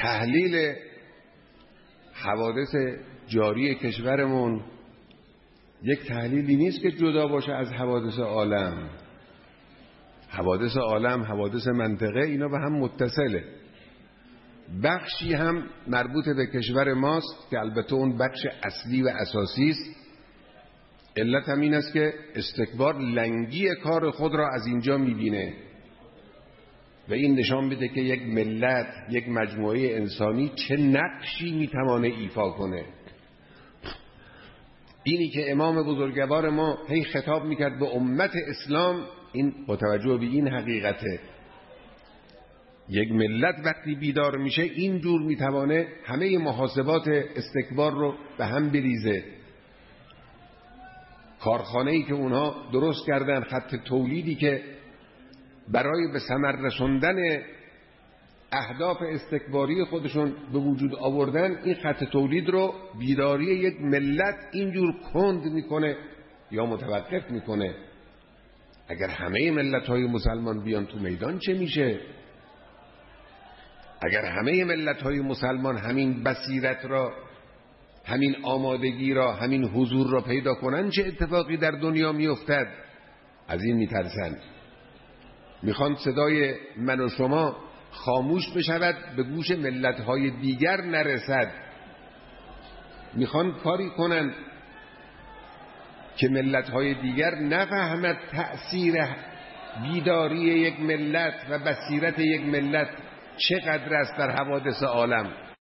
تحلیل حوادث جاری کشورمون یک تحلیلی نیست که جدا باشه از حوادث عالم. حوادث عالم، حوادث منطقه، اینا به هم متصله. بخشی هم مربوط به کشور ماست که البته اون بخش اصلی و اساسی است. علت هم این است که استکبار لنگی کار خود را از اینجا میبینه و این نشان بده که یک ملت، یک مجموعه انسانی چه نقشی میتوانه ایفا کنه. اینی که امام بزرگوار ما هی خطاب میکرد به امت اسلام، این با توجه به این حقیقته. یک ملت وقتی بیدار میشه اینجور میتوانه همه محاسبات استکبار رو به هم بریزه. کارخانه‌ای که اونها درست کردن، خط تولیدی که برای به ثمر رسوندن اهداف استکباری خودشون به وجود آوردن، این خط تولید رو بیداری یک ملت اینجور کند میکنه یا متوقف میکنه. اگر همه ملت‌های مسلمان بیان تو میدان چه میشه؟ اگر همه ملت‌های مسلمان همین بصیرت را، همین آمادگی را، همین حضور را پیدا کنن چه اتفاقی در دنیا میافتد؟ از این میترسند. میخوان صدای من و شما خاموش بشود، به گوش ملت‌های دیگر نرسد. میخوان کاری کنن که ملت‌های دیگر نفهمد تأثیر بیداری یک ملت و بصیرت یک ملت چقدر است در حوادث عالم.